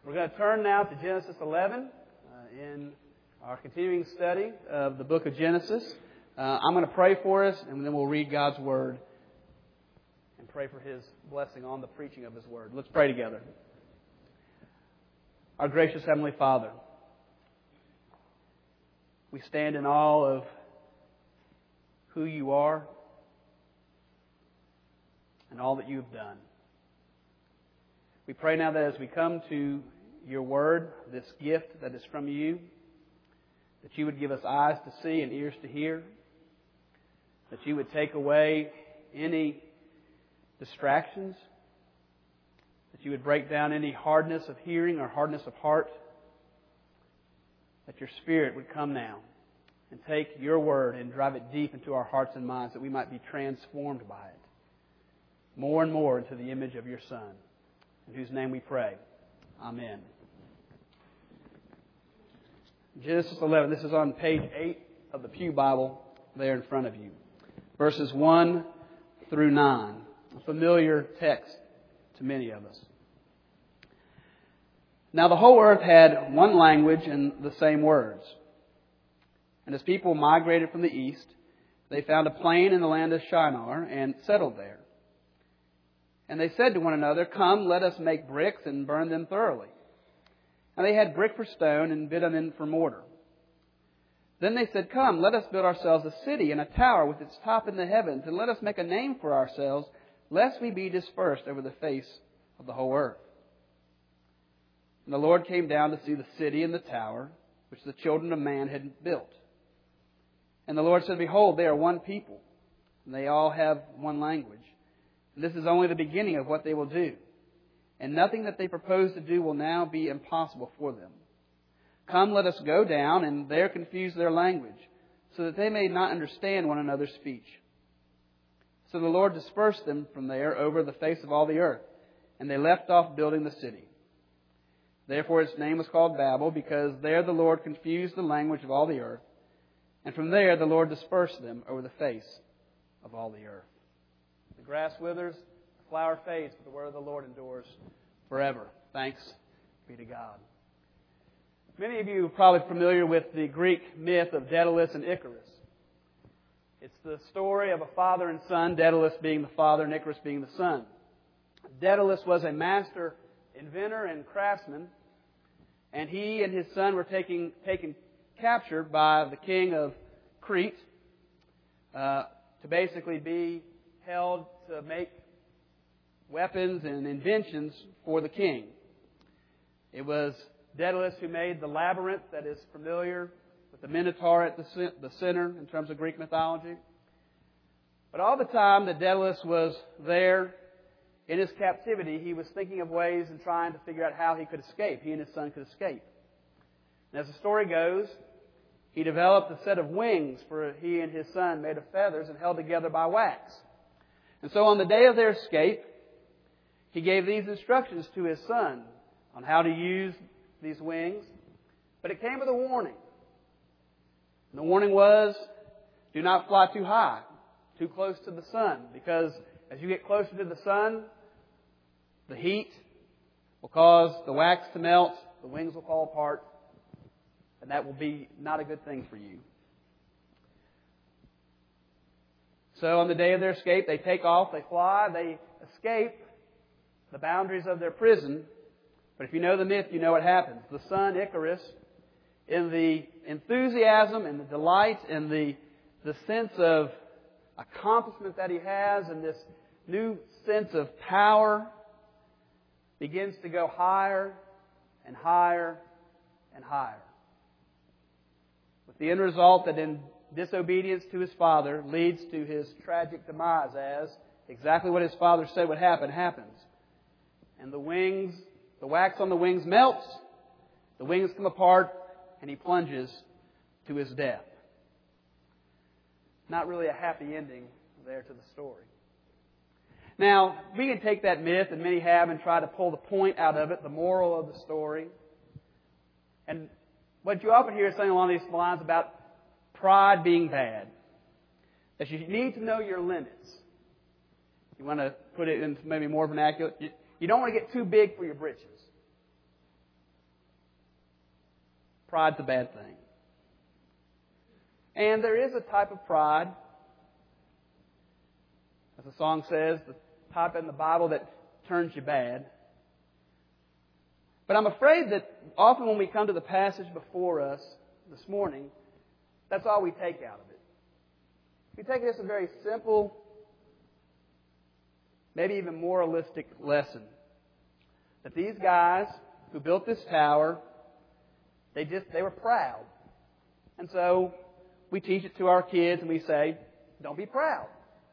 We're going to turn now to Genesis 11 in our continuing study of the book of Genesis. I'm going to pray for us, and then we'll read God's Word and pray for His blessing on the preaching of His Word. Let's pray together. Our gracious Heavenly Father, we stand in awe of who You are and all that You have done. We pray now that as we come to Your Word, this gift that is from You, that You would give us eyes to see and ears to hear, that You would take away any distractions, that You would break down any hardness of hearing or hardness of heart, that Your Spirit would come now and take Your Word and drive it deep into our hearts and minds, that we might be transformed by it more and more into the image of Your Son, in whose name we pray. Amen. Genesis 11. This is on page 8 of the Pew Bible there in front of you. Verses 1 through 9. A familiar text to many of us. Now the whole earth had one language and the same words. And as people migrated from the east, they found a plain in the land of Shinar and settled there. And they said to one another, "Come, let us make bricks and burn them thoroughly." And they had brick for stone and bitumen for mortar. Then they said, "Come, let us build ourselves a city and a tower with its top in the heavens, and let us make a name for ourselves, lest we be dispersed over the face of the whole earth." And the Lord came down to see the city and the tower, which the children of man had built. And the Lord said, "Behold, they are one people, and they all have one language. And this is only the beginning of what they will do. And nothing that they propose to do will now be impossible for them. Come, let us go down and there confuse their language, so that they may not understand one another's speech." So the Lord dispersed them from there over the face of all the earth, and they left off building the city. Therefore its name was called Babel, because there the Lord confused the language of all the earth, and from there the Lord dispersed them over the face of all the earth. The grass withers, the flower fades, but the word of the Lord endures forever. Thanks be to God. Many of you are probably familiar with the Greek myth of Daedalus and Icarus. It's the story of a father and son, Daedalus being the father and Icarus being the son. Daedalus was a master inventor and craftsman, and he and his son were taken captured by the king of Crete to basically be held to make weapons and inventions for the king. It was Daedalus who made the labyrinth that is familiar with the Minotaur at the center in terms of Greek mythology. But all the time that Daedalus was there in his captivity, he was thinking of ways and trying to figure out how he could escape. He and his son could escape. And as the story goes, he developed a set of wings for he and his son made of feathers and held together by wax. And so on the day of their escape, he gave these instructions to his son on how to use these wings. But it came with a warning. And the warning was, do not fly too high, too close to the sun. Because as you get closer to the sun, the heat will cause the wax to melt, the wings will fall apart, and that will be not a good thing for you. So on the day of their escape, they take off, they fly, they escape the boundaries of their prison. But if you know the myth, you know what happens. The son, Icarus, in the enthusiasm and the delight and the sense of accomplishment that he has and this new sense of power, begins to go higher and higher and higher. With the end result that in disobedience to his father leads to his tragic demise, as exactly what his father said would happen happens. And the wax on the wings melts, the wings come apart, and he plunges to his death. Not really a happy ending there to the story. Now, we can take that myth, and many have, and try to pull the point out of it, the moral of the story. And what you often hear is something along these lines about pride being bad. That you need to know your limits. You want to put it in maybe more vernacular. You don't want to get too big for your britches. pride's a bad thing. And there is a type of pride, as the song says, the type in the Bible that turns you bad. But I'm afraid that often when we come to the passage before us this morning, that's all we take out of it. We take it as a very simple, maybe even moralistic lesson. That these guys who built this tower, they were proud. And so we teach it to our kids and we say, don't be proud.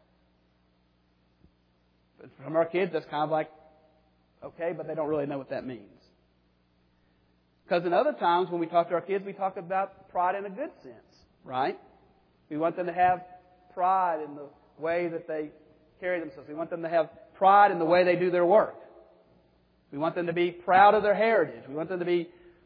But from our kids, that's kind of like, okay, but they don't really know what that means. Because in other times when we talk to our kids, we talk about pride in a good sense, right? We want them to have pride in the way that they carry themselves. We want them to have pride in the way they do their work. We want them to be proud of their heritage. We want them to be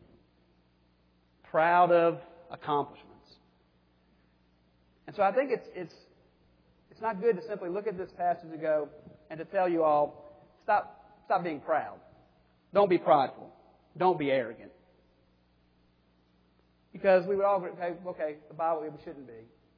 proud of accomplishments. And so I think it's not good to simply look at this passage and go, and to tell you all, stop being proud. Don't be prideful. Don't be arrogant. Because we would all agree, okay, the Bible, we shouldn't be.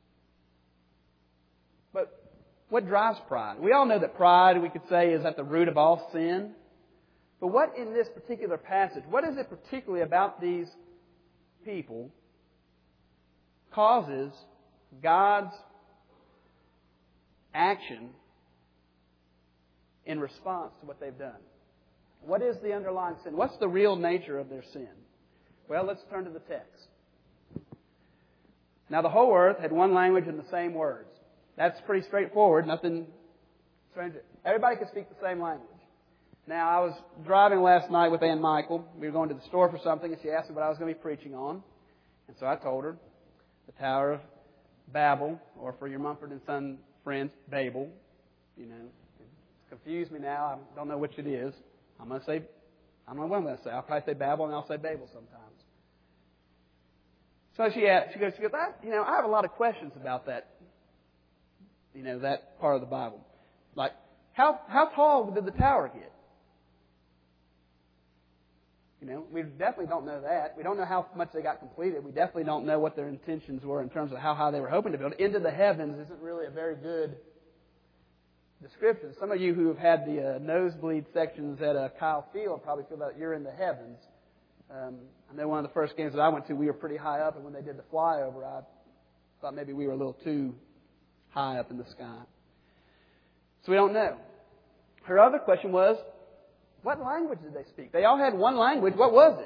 But what drives pride? We all know that pride, we could say, is at the root of all sin. But what in this particular passage, what is it particularly about these people causes God's action in response to what they've done? What is the underlying sin? What's the real nature of their sin? Well, let's turn to the text. Now, the whole earth had one language and the same words. That's pretty straightforward. Nothing strange. Everybody could speak the same language. Now, I was driving last night with Ann Michael. We were going to the store for something, and she asked me what I was going to be preaching on. And so I told her the Tower of Babel, or for your Mumford and Son friends, Babel. You know, it's confused me now. I don't know which it is. I don't know what I'm going to say. I'll probably say Babel, and I'll say Babel sometimes. So she goes, I have a lot of questions about that, that part of the Bible. Like, how tall did the tower get? We definitely don't know that. We don't know how much they got completed. We definitely don't know what their intentions were in terms of how high they were hoping to build. Into the heavens isn't really a very good description. Some of you who have had the nosebleed sections at Kyle Field probably feel that you're in the heavens. I know one of the first games that I went to, we were pretty high up, and when they did the flyover, I thought maybe we were a little too high up in the sky. So we don't know. Her other question was, what language did they speak? They all had one language. What was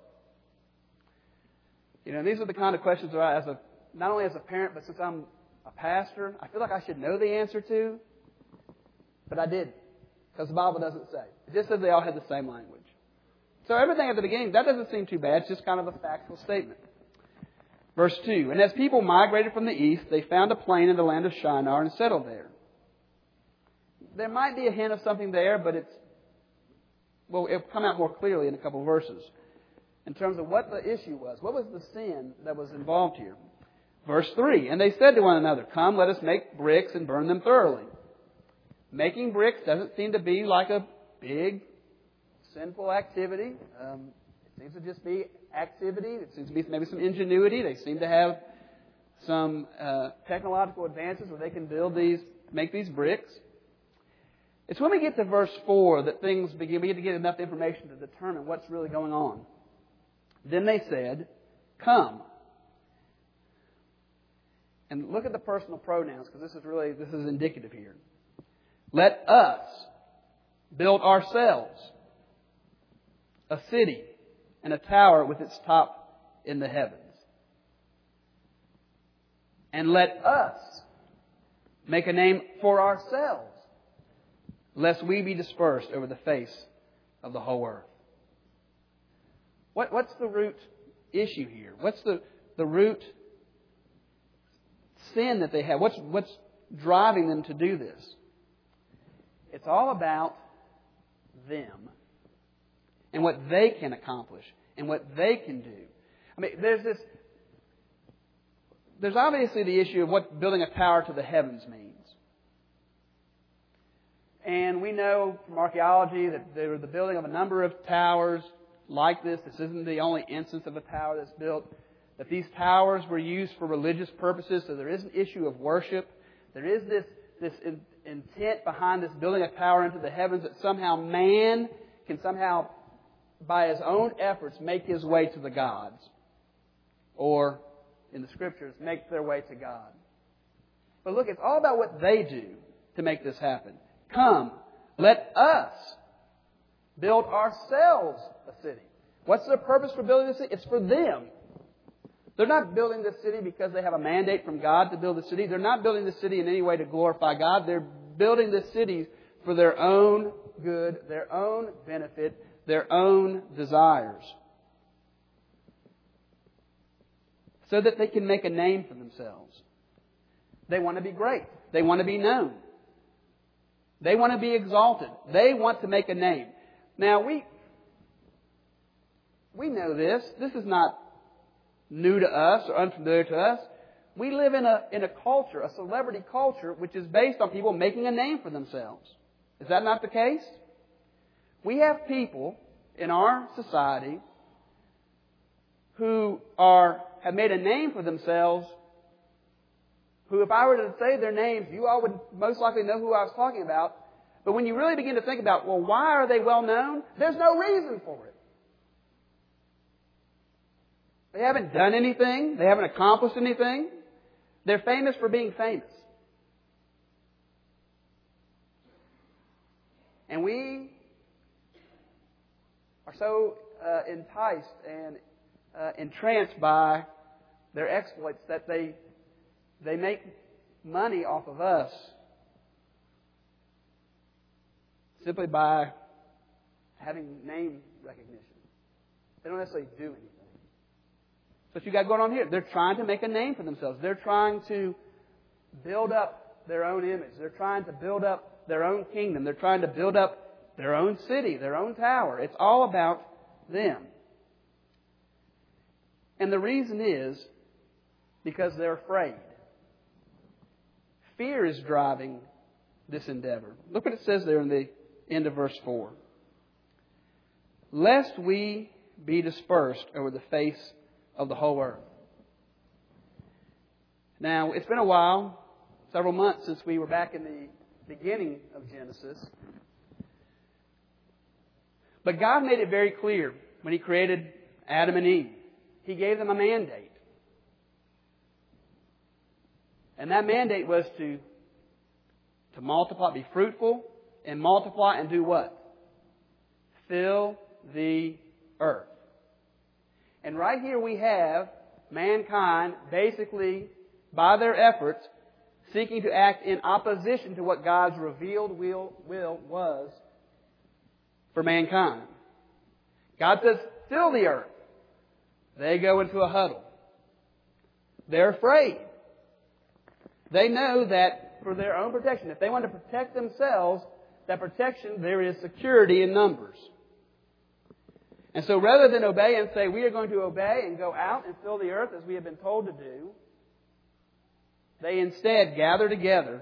it? These are the kind of questions that not only as a parent, but since I'm a pastor, I feel like I should know the answer to, but I didn't, because the Bible doesn't say. It just says they all had the same language. So everything at the beginning, that doesn't seem too bad. It's just kind of a factual statement. Verse 2, and as people migrated from the east, they found a plain in the land of Shinar and settled there. There might be a hint of something there, but it'll come out more clearly in a couple of verses. In terms of what the issue was. What was the sin that was involved here? Verse 3, and they said to one another, come, let us make bricks and burn them thoroughly. Making bricks doesn't seem to be like a big sinful activity. It seems to just be activity. It seems to be maybe some ingenuity. They seem to have some technological advances where they can make these bricks. It's when we get to verse 4 that we get to get enough information to determine what's really going on. Then they said, come. And look at the personal pronouns, because this is indicative here. Let us build ourselves a city and a tower with its top in the heavens. And let us make a name for ourselves, lest we be dispersed over the face of the whole earth. What's the root issue here? What's the root sin that they have? What's driving them to do this? It's all about them and what they can accomplish and what they can do. I mean, there's obviously the issue of what building a tower to the heavens means. And we know from archaeology that there was the building of a number of towers like this. This isn't the only instance of a tower that's built. That these towers were used for religious purposes, so there is an issue of worship. There is this intent behind this building a tower into the heavens that somehow man can somehow, by his own efforts, make his way to the gods. Or, in the Scriptures, make their way to God. But look, it's all about what they do to make this happen. Come, let us build ourselves a city. What's their purpose for building this city? It's for them. They're not building this city because they have a mandate from God to build the city. They're not building this city in any way to glorify God. They're building this city for their own good, their own benefit, their own desires. So that they can make a name for themselves. They want to be great. They want to be known. They want to be exalted. They want to make a name. Now, we know this. This is not new to us or unfamiliar to us. We live in a culture, a celebrity culture, which is based on people making a name for themselves. Is that not the case? We have people in our society who have made a name for themselves, who, if I were to say their names, you all would most likely know who I was talking about. But when you really begin to think about, well, why are they well known? There's no reason for it. They haven't done anything. They haven't accomplished anything. They're famous for being famous. And we are so enticed and entranced by their exploits that they make money off of us simply by having name recognition. They don't necessarily do anything. That's what you got going on here. They're trying to make a name for themselves. They're trying to build up their own image. They're trying to build up their own kingdom. They're trying to build up their own city, their own tower. It's all about them. And the reason is because they're afraid. Fear is driving this endeavor. Look what it says there in the end of verse 4. Lest we be dispersed over the face of the whole earth. Now, it's been a while, several months since we were back in the beginning of Genesis. But God made it very clear when He created Adam and Eve. He gave them a mandate. And that mandate was to multiply, be fruitful, and multiply and do what? Fill the earth. And right here we have mankind basically, by their efforts, seeking to act in opposition to what God's revealed will was for mankind. God says, fill the earth. They go into a huddle. They're afraid. They know that for their own protection, if they want to protect themselves, that protection, there is security in numbers. And so rather than obey and say, we are going to obey and go out and fill the earth as we have been told to do, they instead gather together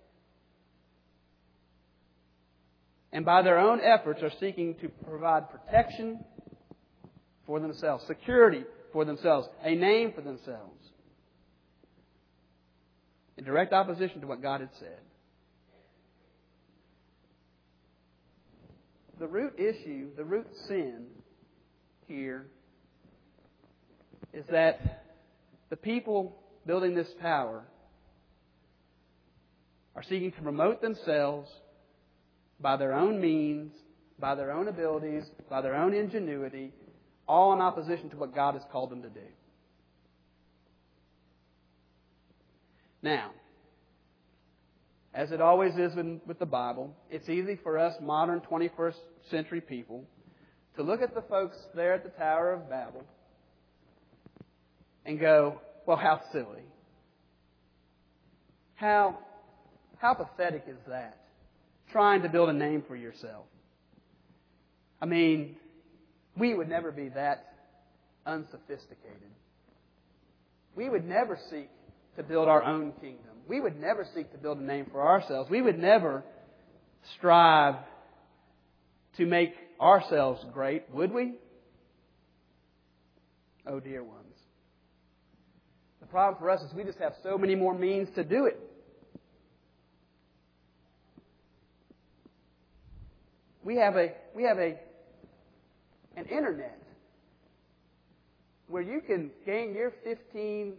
and by their own efforts are seeking to provide protection for themselves, security for themselves, a name for themselves, in direct opposition to what God had said. The root issue, the root sin here is that the people building this tower are seeking to promote themselves by their own means, by their own abilities, by their own ingenuity, all in opposition to what God has called them to do. Now, as it always is with the Bible, it's easy for us modern 21st century people to look at the folks there at the Tower of Babel and go, well, how silly. How pathetic is that? Trying to build a name for yourself. I mean, we would never be that unsophisticated. We would never seek to build our own kingdom. We would never seek to build a name for ourselves. We would never strive to make ourselves great, would we? Oh, dear ones. The problem for us is we just have so many more means to do it. We have an internet where you can gain your 15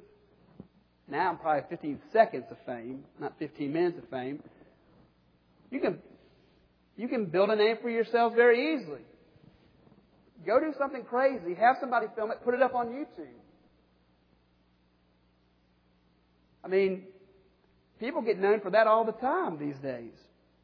seconds of fame, not 15 minutes of fame. You can build a name for yourself very easily. Go do something crazy, have somebody film it, put it up on YouTube. I mean, people get known for that all the time these days.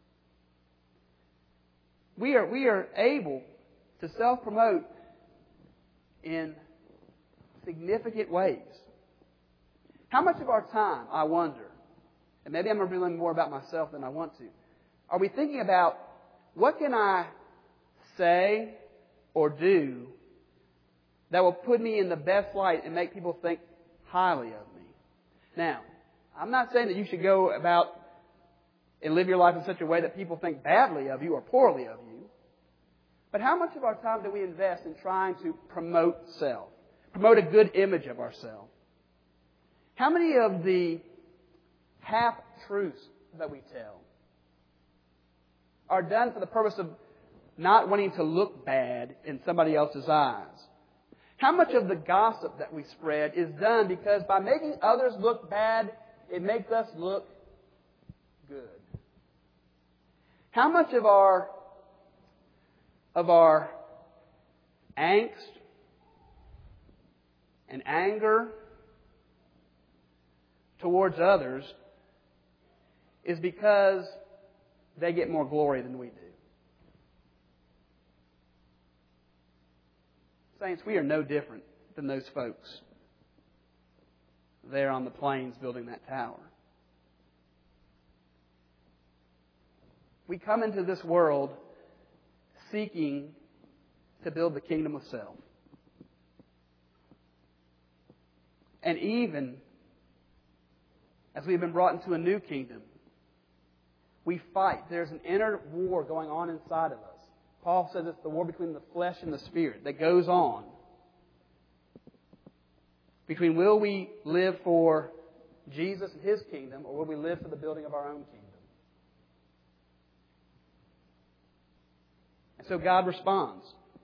We are able to self-promote in significant ways. How much of our time, I wonder, and maybe I'm revealing more about myself than I want to, are we thinking about what can I say or do that will put me in the best light and make people think highly of me? Now, I'm not saying that you should go about and live your life in such a way that people think badly of you or poorly of you. But how much of our time do we invest in trying to promote self? Promote a good image of ourselves? How many of the half-truths that we tell are done for the purpose of not wanting to look bad in somebody else's eyes? How much of the gossip that we spread is done because by making others look bad, it makes us look good? How much of our angst and anger towards others is because they get more glory than we do? Saints, we are no different than those folks there on the plains building that tower. We come into this world seeking to build the kingdom of self. And even as we've been brought into a new kingdom, we fight. There's an inner war going on inside of us. Paul says it's the war between the flesh and the spirit that goes on. Between will we live for Jesus and His kingdom, or will we live for the building of our own kingdom? And so God responds.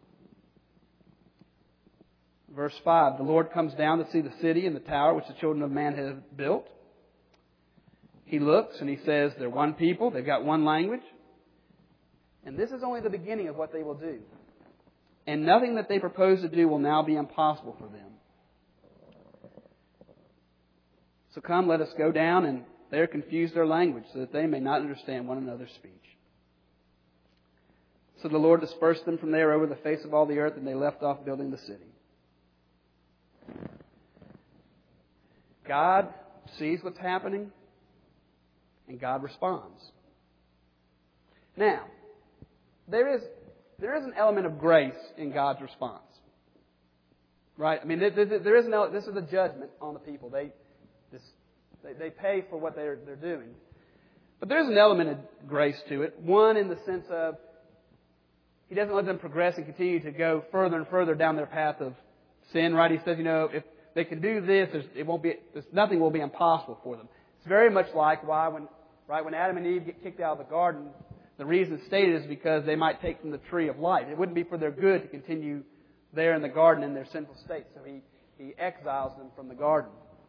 Verse 5, the Lord comes down to see the city and the tower which the children of man have built. He looks and He says, they're one people, they've got one language. And this is only the beginning of what they will do. And nothing that they propose to do will now be impossible for them. So come, let us go down and there confuse their language so that they may not understand one another's speech. So the Lord dispersed them from there over the face of all the earth, and they left off building the city. God sees what's happening, and God responds. Now, there is an element of grace in God's response. Right? I mean, there is this is a judgment on the people. They pay for what they're doing. But there's an element of grace to it. One, in the sense of He doesn't let them progress and continue to go further and further down their path of sin. Right? He says, if they can do this, nothing will be impossible for them. It's very much like when Adam and Eve get kicked out of the garden, the reason stated is because they might take from the tree of life. It wouldn't be for their good to continue there in the garden in their sinful state. So He exiles them from the garden.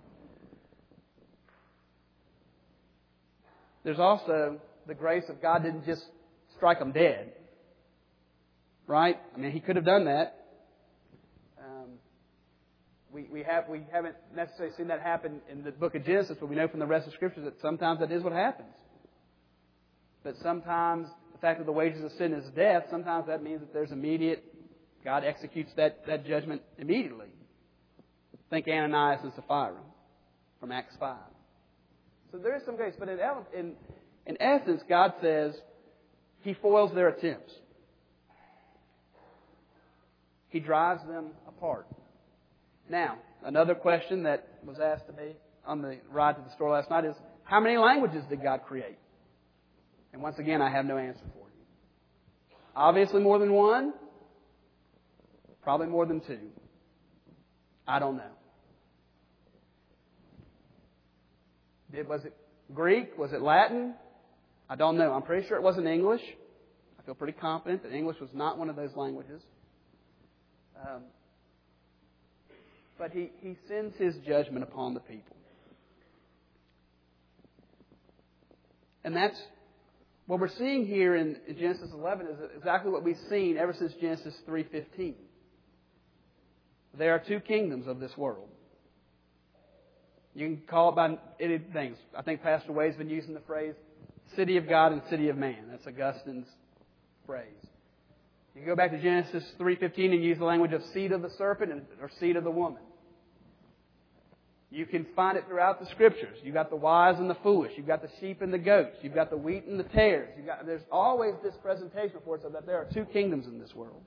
There's also the grace of God didn't just strike them dead. Right? I mean, He could have done that. We haven't necessarily seen that happen in the book of Genesis, but we know from the rest of Scripture that sometimes that is what happens. But sometimes the fact that the wages of sin is death, sometimes that means that there's immediate, God executes that judgment immediately. Think Ananias and Sapphira from Acts 5. So there is some grace, but in essence, God says He foils their attempts. He drives them apart. Now, another question that was asked to me on the ride to the store last night is, how many languages did God create? And once again, I have no answer for you. Obviously more than one. Probably more than two. I don't know. Was it Greek? Was it Latin? I don't know. I'm pretty sure it wasn't English. I feel pretty confident that English was not one of those languages. But he sends His judgment upon the people. And that's what we're seeing here in Genesis 11 is exactly what we've seen ever since Genesis 3:15. There are two kingdoms of this world. You can call it by any things. I think Pastor Wade's been using the phrase city of God and city of man. That's Augustine's phrase. You can go back to Genesis 3:15 and use the language of seed of the serpent or seed of the woman. You can find it throughout the Scriptures. You've got the wise and the foolish. You've got the sheep and the goats. You've got the wheat and the tares. There's always this presentation for us that there are two kingdoms in this world.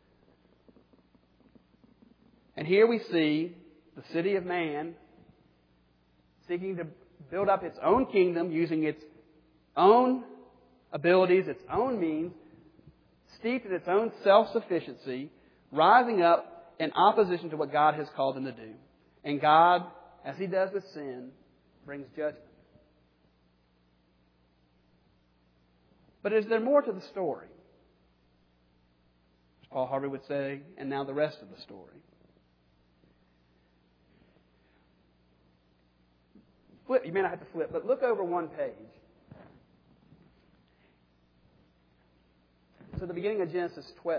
And here we see the city of man seeking to build up its own kingdom using its own abilities, its own means, steeped in its own self-sufficiency, rising up in opposition to what God has called them to do. And God, as He does with sin, brings judgment. But is there more to the story? As Paul Harvey would say, and now the rest of the story. You may not have to flip, but look over one page. To the beginning of Genesis 12.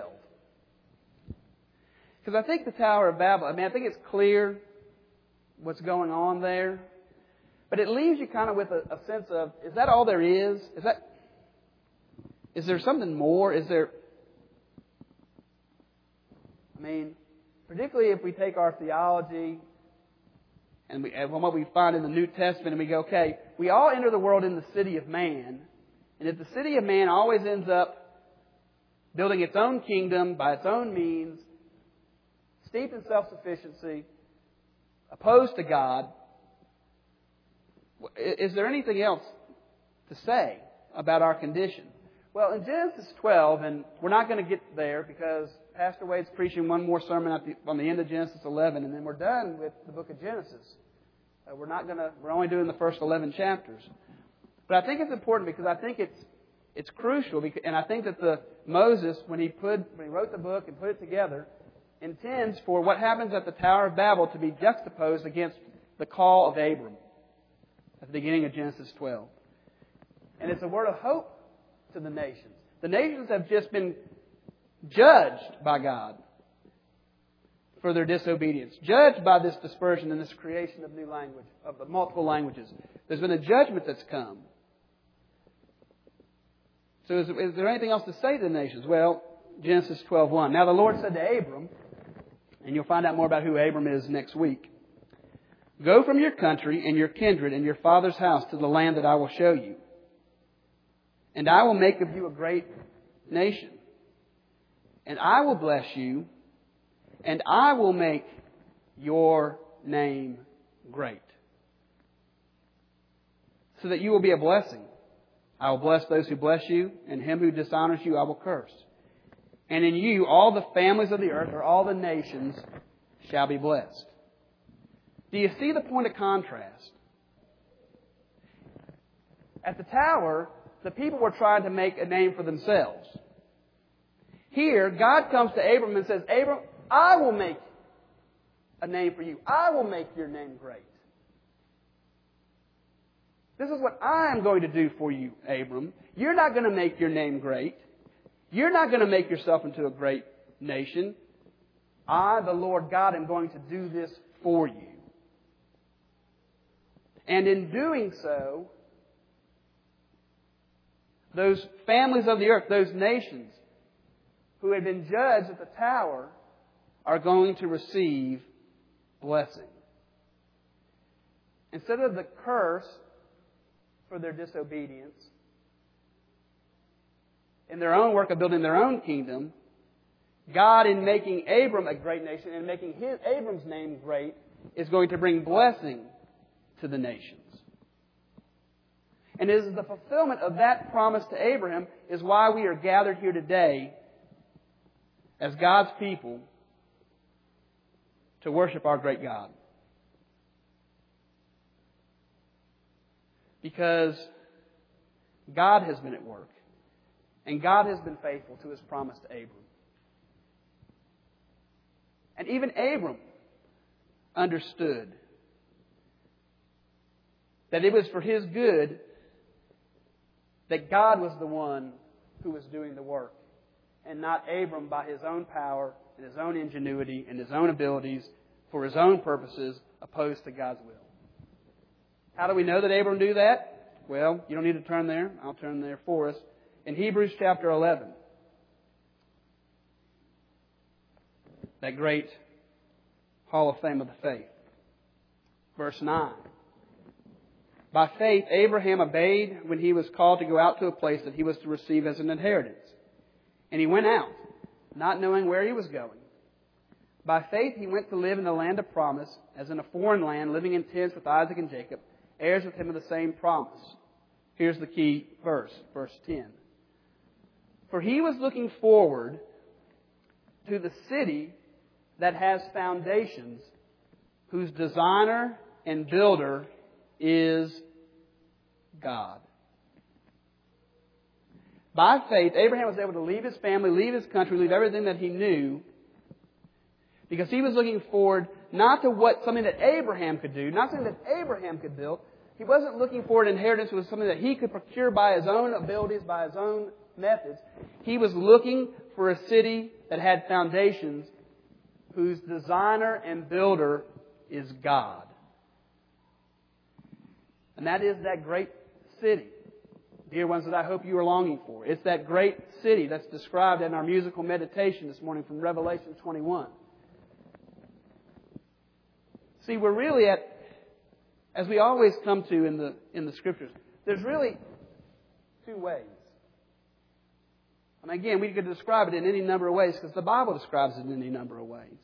Because I think the Tower of Babel, I think it's clear what's going on there. But it leaves you kind of with a sense of, is that all there is? Is there something more? Particularly if we take our theology and what we find in the New Testament and we go, okay, we all enter the world in the city of man. And if the city of man always ends up building its own kingdom by its own means, steeped in self-sufficiency, opposed to God, is there anything else to say about our condition? Well, in Genesis 12, and we're not going to get there because Pastor Wade's preaching one more sermon on the end of Genesis 11, and then we're done with the book of Genesis. We're only doing the first 11 chapters. But I think it's important because I think it's crucial, and I think that Moses, when he wrote the book and put it together, intends for what happens at the Tower of Babel to be juxtaposed against the call of Abram at the beginning of Genesis 12. And it's a word of hope to the nations. The nations have just been judged by God for their disobedience, judged by this dispersion and this creation of new language, of the multiple languages. There's been a judgment that's come. So is there anything else to say to the nations? Well, Genesis 12:1. Now the Lord said to Abram, and you'll find out more about who Abram is next week, "Go from your country and your kindred and your father's house to the land that I will show you. And I will make of you a great nation. And I will bless you, and I will make your name great, so that you will be a blessing. I will bless those who bless you, and him who dishonors you I will curse. And in you all the families of the earth, or all the nations, shall be blessed." Do you see the point of contrast? At the tower, the people were trying to make a name for themselves. Here, God comes to Abram and says, "Abram, I will make a name for you. I will make your name great. This is what I am going to do for you, Abram. You're not going to make your name great. You're not going to make yourself into a great nation. I, the Lord God, am going to do this for you. And in doing so, those families of the earth, those nations who had been judged at the tower, are going to receive blessing. Instead of the curse for their disobedience, in their own work of building their own kingdom, God, in making Abram a great nation and making Abram's name great, is going to bring blessing to the nations. And it is the fulfillment of that promise to Abraham is why we are gathered here today as God's people to worship our great God. Because God has been at work. And God has been faithful to His promise to Abram. And even Abram understood that it was for his good that God was the one who was doing the work, and not Abram by his own power and his own ingenuity and his own abilities for his own purposes opposed to God's will. How do we know that Abram knew that? Well, you don't need to turn there. I'll turn there for us. In Hebrews chapter 11, that great Hall of Fame of the faith. Verse 9. By faith, Abraham obeyed when he was called to go out to a place that he was to receive as an inheritance. And he went out, not knowing where he was going. By faith, he went to live in the land of promise, as in a foreign land, living in tents with Isaac and Jacob, heirs with him of the same promise. Here's the key verse, verse 10. For he was looking forward to the city that has foundations, whose designer and builder is God. By faith, Abraham was able to leave his family, leave his country, leave everything that he knew, because he was looking forward not to something that Abraham could do, not something that Abraham could build. He wasn't looking for an inheritance. It was something that he could procure by his own abilities, by his own methods. He was looking for a city that had foundations, whose designer and builder is God. And that is that great city, dear ones, that I hope you are longing for. It's that great city that's described in our musical meditation this morning from Revelation 21. See, we're really at, as we always come to in the Scriptures, there's really two ways. And again, we could describe it in any number of ways because the Bible describes it in any number of ways.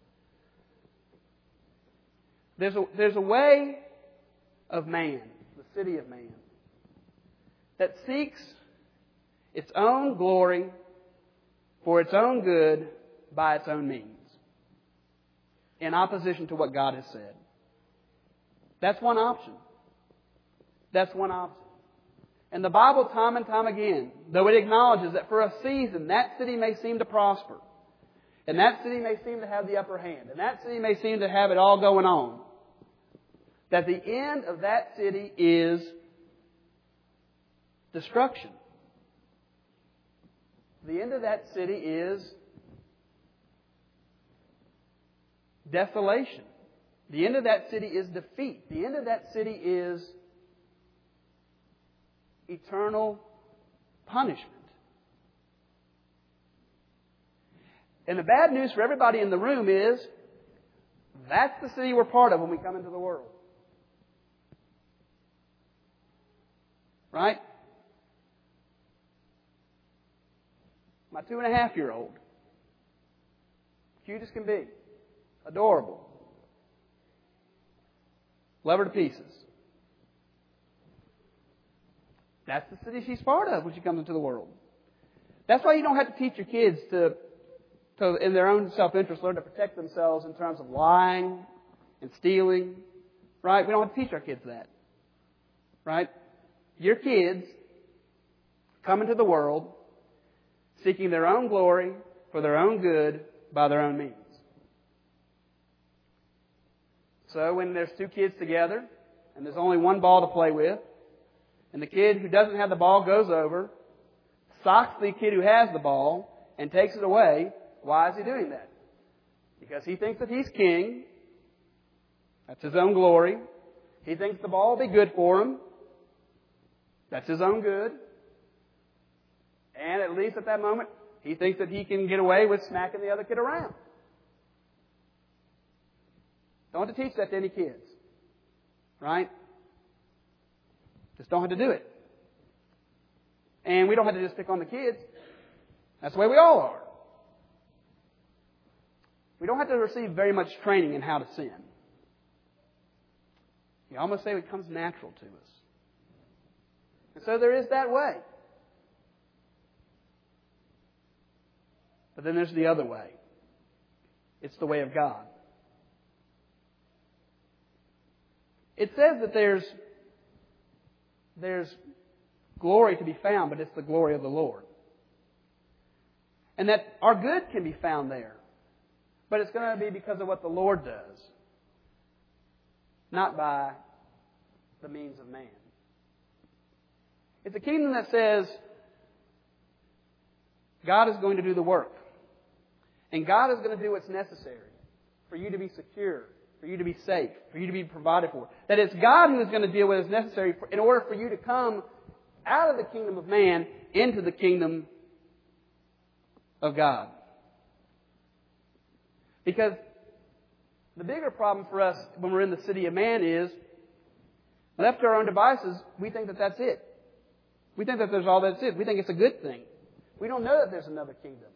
There's a way of man, the city of man, that seeks its own glory for its own good by its own means, in opposition to what God has said. That's one option. That's one option. And the Bible, time and time again, though it acknowledges that for a season that city may seem to prosper, and that city may seem to have the upper hand, and that city may seem to have it all going on, that the end of that city is destruction. The end of that city is desolation. The end of that city is defeat. The end of that city is eternal punishment. And the bad news for everybody in the room is that's the city we're part of when we come into the world. Right? My 2.5-year-old, cute as can be, adorable, love her to pieces. That's the city she's part of when she comes into the world. That's why you don't have to teach your kids to in their own self-interest, learn to protect themselves in terms of lying and stealing. Right? We don't have to teach our kids that. Right? Your kids come into the world seeking their own glory for their own good by their own means. So when there's two kids together and there's only one ball to play with, and the kid who doesn't have the ball goes over, socks the kid who has the ball, and takes it away, why is he doing that? Because he thinks that he's king. That's his own glory. He thinks the ball will be good for him. That's his own good. And at least at that moment, he thinks that he can get away with smacking the other kid around. Don't have to teach that to any kids. Right? Just don't have to do it. And we don't have to just pick on the kids. That's the way we all are. We don't have to receive very much training in how to sin. You almost say it comes natural to us. And so there is that way. But then there's the other way. It's the way of God. it says that there's glory to be found, but it's the glory of the Lord. And that our good can be found there. But it's going to be because of what the Lord does, not by the means of man. It's a kingdom that says God is going to do the work. And God is going to do what's necessary for you to be secure, for you to be safe, for you to be provided for. That it's God who is going to deal with what is necessary in order for you to come out of the kingdom of man into the kingdom of God. Because the bigger problem for us when we're in the city of man is, left to our own devices, we think that that's it. We think that there's all that's it. We think it's a good thing. We don't know that there's another kingdom.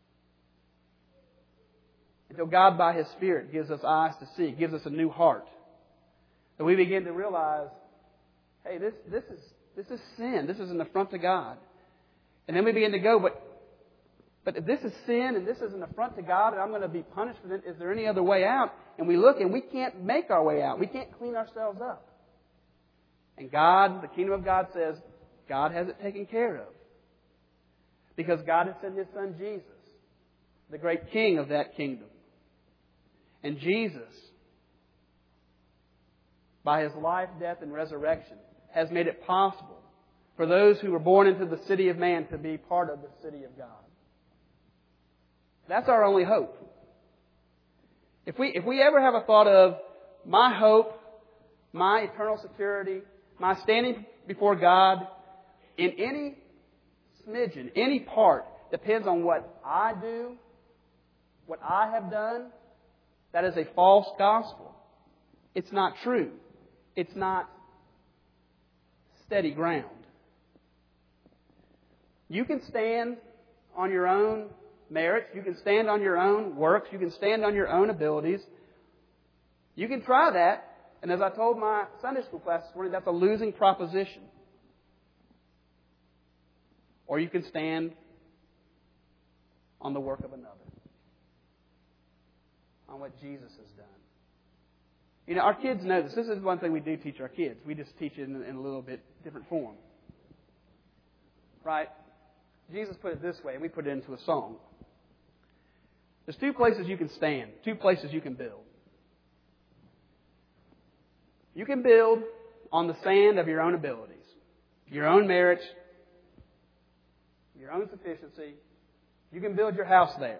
Until God, by His Spirit, gives us eyes to see, gives us a new heart. That we begin to realize, hey, this is sin. This is an affront to God. And then we begin to go, but if this is sin and this is an affront to God and I'm going to be punished for it, is there any other way out? And we look and we can't make our way out. We can't clean ourselves up. And God, the kingdom of God says, God has it taken care of. Because God has sent His Son Jesus, the great King of that kingdom. And Jesus, by His life, death, and resurrection, has made it possible for those who were born into the city of man to be part of the city of God. That's our only hope. If we ever have a thought of my hope, my eternal security, my standing before God, in any smidgen, any part, depends on what I do, what I have done, that is a false gospel. It's not true. It's not steady ground. You can stand on your own merits. You can stand on your own works. You can stand on your own abilities. You can try that. And as I told my Sunday school class this morning, that's a losing proposition. Or you can stand on the work of another. On what Jesus has done. You know, our kids know this. This is one thing we do teach our kids. We just teach it in a little bit different form. Right? Jesus put it this way, and we put it into a song. There's two places you can stand. Two places you can build. You can build on the sand of your own abilities. Your own merits. Your own sufficiency. You can build your house there.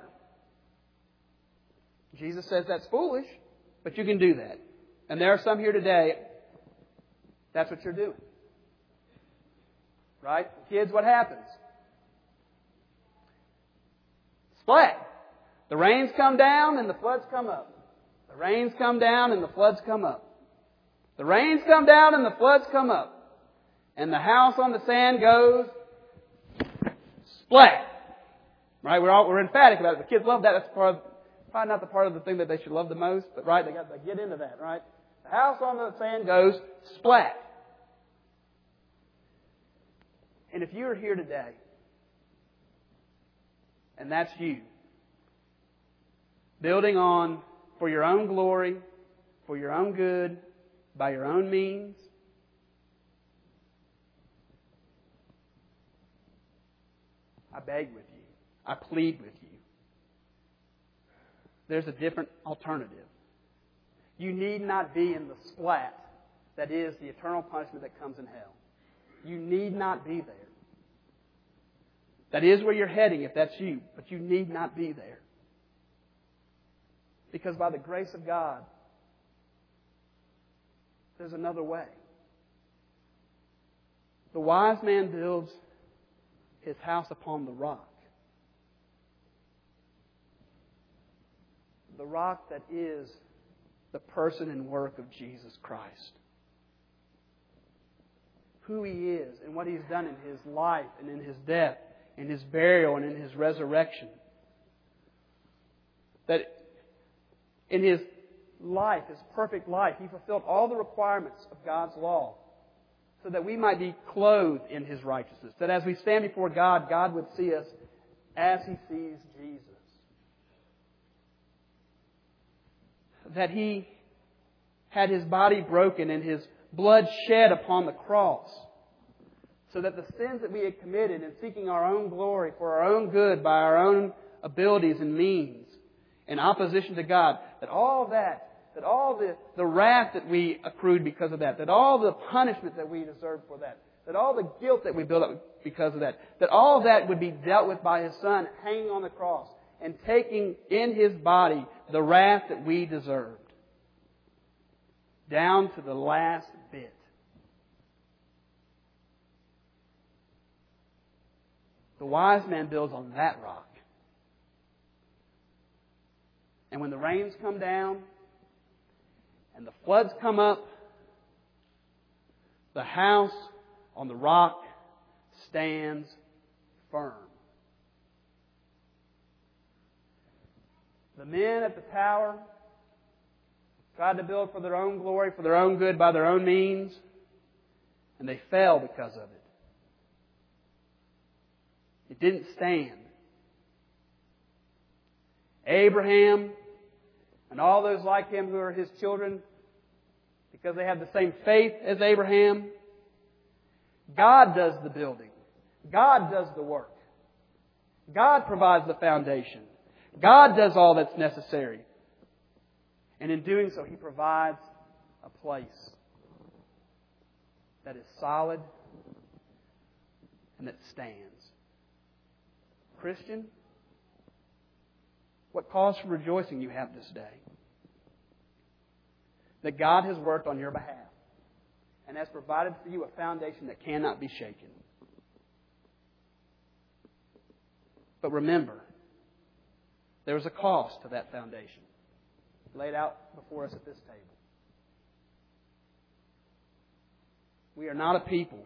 Jesus says that's foolish, but you can do that. And there are some here today, that's what you're doing. Right? Kids, what happens? Splat. The rains come down and the floods come up. The rains come down and the floods come up. The rains come down and the floods come up. And the house on the sand goes splat. Right? We're emphatic about it. The kids love that. That's probably not the part of the thing that they should love the most, but right, they got to get into that, right? The house on the sand goes splat. And if you're here today, and that's you, building on for your own glory, for your own good, by your own means, I beg with you. I plead with you. There's a different alternative. You need not be in the splat that is the eternal punishment that comes in hell. You need not be there. That is where you're heading if that's you, but you need not be there. Because by the grace of God, there's another way. The wise man builds his house upon the rock. The rock that is the person and work of Jesus Christ. Who He is and what He's done in His life and in His death, in His burial and in His resurrection. That in His life, His perfect life, He fulfilled all the requirements of God's law so that we might be clothed in His righteousness. That as we stand before God, God would see us as He sees Jesus. That He had His body broken and His blood shed upon the cross, so that the sins that we had committed in seeking our own glory for our own good by our own abilities and means in opposition to God, that all the wrath that we accrued because of that all the punishment that we deserved for that all the guilt that we built up because of that all that would be dealt with by His Son hanging on the cross and taking in His body the wrath that we deserved, down to the last bit. The wise man builds on that rock. And when the rains come down and the floods come up, the house on the rock stands firm. The men at the tower tried to build for their own glory, for their own good, by their own means, and they fell because of it. It didn't stand. Abraham and all those like him who are his children, because they have the same faith as Abraham, God does the building. God does the work. God provides the foundation. God does all that's necessary. And in doing so, He provides a place that is solid and that stands. Christian, what cause for rejoicing you have this day? That God has worked on your behalf and has provided for you a foundation that cannot be shaken. But remember, there's a cost to that foundation laid out before us at this table. We are not a people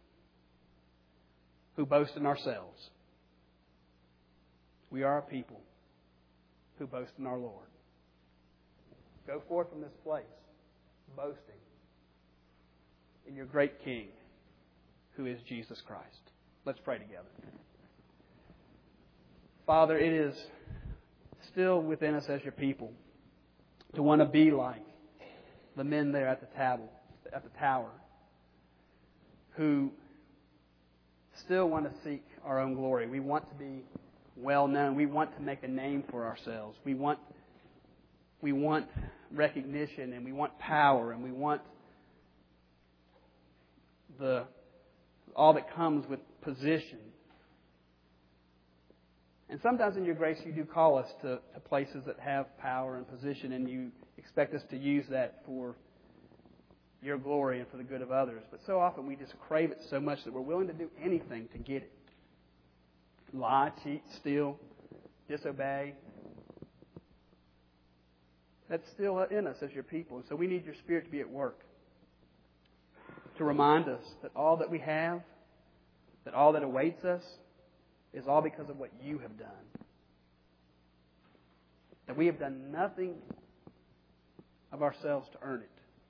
who boast in ourselves. We are a people who boast in our Lord. Go forth from this place boasting in your great King, who is Jesus Christ. Let's pray together. Father, it is still within us as your people to want to be like the men there at the tower, who still want to seek our own glory. We want to be well known. We want to make a name for ourselves. We want recognition, and we want power, and we want all that comes with position. And sometimes in your grace you do call us to places that have power and position, and you expect us to use that for your glory and for the good of others. But so often we just crave it so much that we're willing to do anything to get it. Lie, cheat, steal, disobey. That's still in us as your people. And so we need your Spirit to be at work to remind us that all that we have, that all that awaits us, is all because of what you have done. That we have done nothing of ourselves to earn it.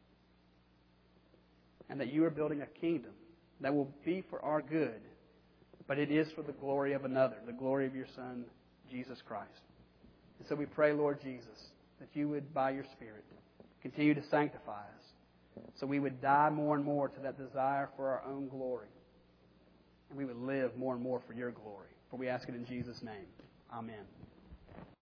And that you are building a kingdom that will be for our good, but it is for the glory of another, the glory of your Son, Jesus Christ. And so we pray, Lord Jesus, that you would, by your Spirit, continue to sanctify us, so we would die more and more to that desire for our own glory, and we would live more and more for your glory. For we ask it in Jesus' name. Amen.